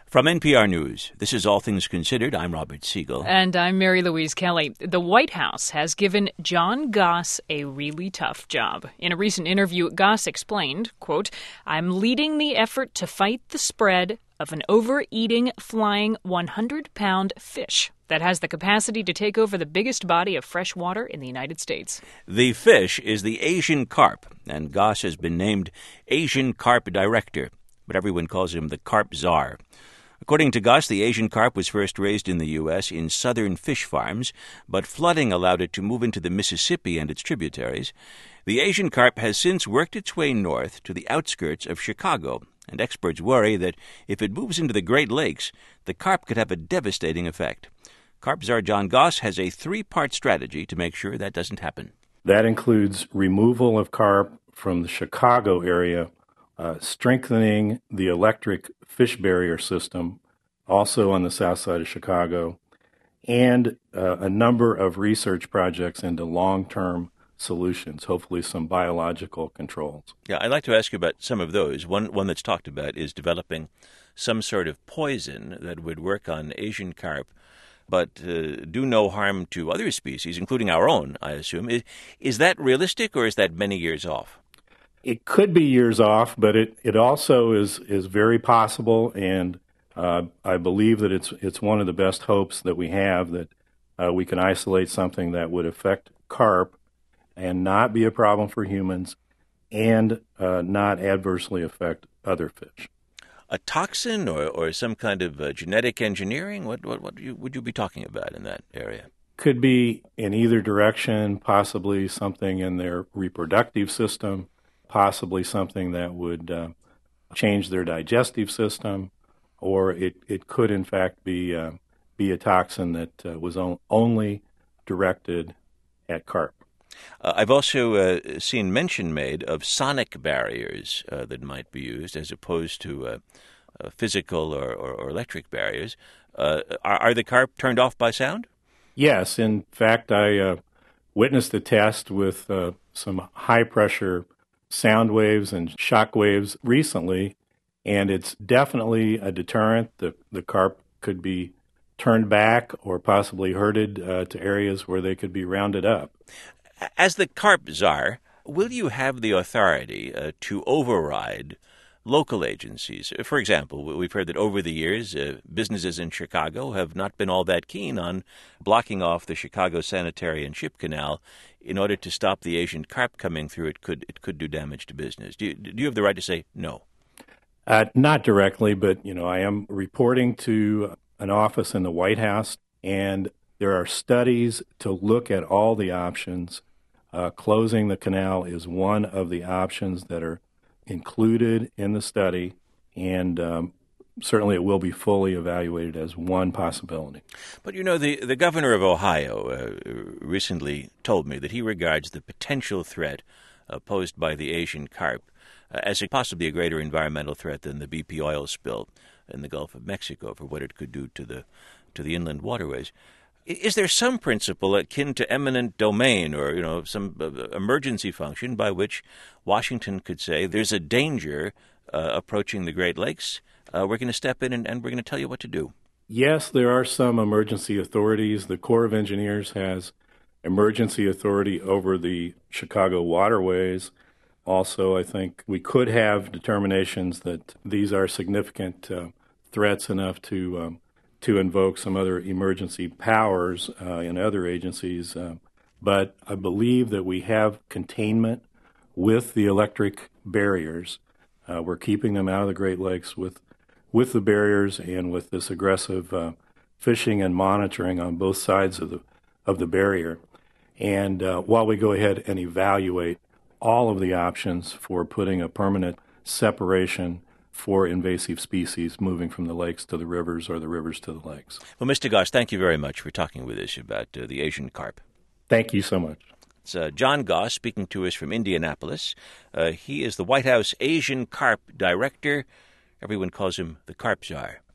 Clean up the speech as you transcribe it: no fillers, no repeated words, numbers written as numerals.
From NPR News, this is All Things Considered. I'm Robert Siegel. And I'm Mary Louise Kelly. The White House has given John Goss a really tough job. In a recent interview, Goss explained, quote, "I'm leading the effort to fight the spread of an overeating, flying 100-pound fish that has the capacity to take over the biggest body of fresh water in the United States." The fish is the Asian carp, and Goss has been named Asian Carp Director, but everyone calls him the Carp Czar. According to Goss, the Asian carp was first raised in the U.S. in southern fish farms, but flooding allowed it to move into the Mississippi and its tributaries. The Asian carp has since worked its way north to the outskirts of Chicago, and experts worry that if it moves into the Great Lakes, the carp could have a devastating effect. Carp Czar John Goss has a three-part strategy to make sure that doesn't happen. That includes removal of carp from the Chicago area, strengthening the electric fish barrier system, also on the south side of Chicago, and a number of research projects into long-term solutions, hopefully some biological controls. Yeah, I'd like to ask you about some of those. One that's talked about is developing some sort of poison that would work on Asian carp, but do no harm to other species, including our own, I assume. Is that realistic, or is that many years off? It could be years off, but it also is very possible, and I believe that it's one of the best hopes that we have that we can isolate something that would affect carp and not be a problem for humans and not adversely affect other fish. A toxin or some kind of genetic engineering? What would you be talking about in that area? Could be in either direction, possibly something in their reproductive system, possibly something that would change their digestive system, or it could in fact be a toxin that was only directed at carp. I've also seen mention made of sonic barriers that might be used as opposed to physical or electric barriers. Are the carp turned off by sound? Yes. In fact, I witnessed a test with some high-pressure sound waves and shock waves recently, and it's definitely a deterrent. The carp could be turned back or possibly herded to areas where they could be rounded up. As the Carp Czar, will you have the authority to override local agencies? For example, we've heard that over the years, businesses in Chicago have not been all that keen on blocking off the Chicago Sanitary and Ship Canal in order to stop the Asian carp coming through. It could do damage to business. Do you have the right to say no? Not directly, but I am reporting to an office in the White House, and there are studies to look at all the options. Closing the canal is one of the options that are included in the study, and certainly it will be fully evaluated as one possibility. But the governor of Ohio recently told me that he regards the potential threat posed by the Asian carp as possibly a greater environmental threat than the BP oil spill in the Gulf of Mexico for what it could do to the inland waterways. Is there some principle akin to eminent domain or, some emergency function by which Washington could say there's a danger approaching the Great Lakes? We're going to step in and we're going to tell you what to do. Yes, there are some emergency authorities. The Corps of Engineers has emergency authority over the Chicago waterways. Also, I think we could have determinations that these are significant threats enough to invoke some other emergency powers in other agencies. But I believe that we have containment with the electric barriers. We're keeping them out of the Great Lakes with the barriers and with this aggressive fishing and monitoring on both sides of the barrier. And while we go ahead and evaluate all of the options for putting a permanent separation for invasive species moving from the lakes to the rivers or the rivers to the lakes. Well, Mr. Goss, thank you very much for talking with us about the Asian carp. Thank you so much. It's John Goss speaking to us from Indianapolis. He is the White House Asian Carp Director. Everyone calls him the Carp Czar.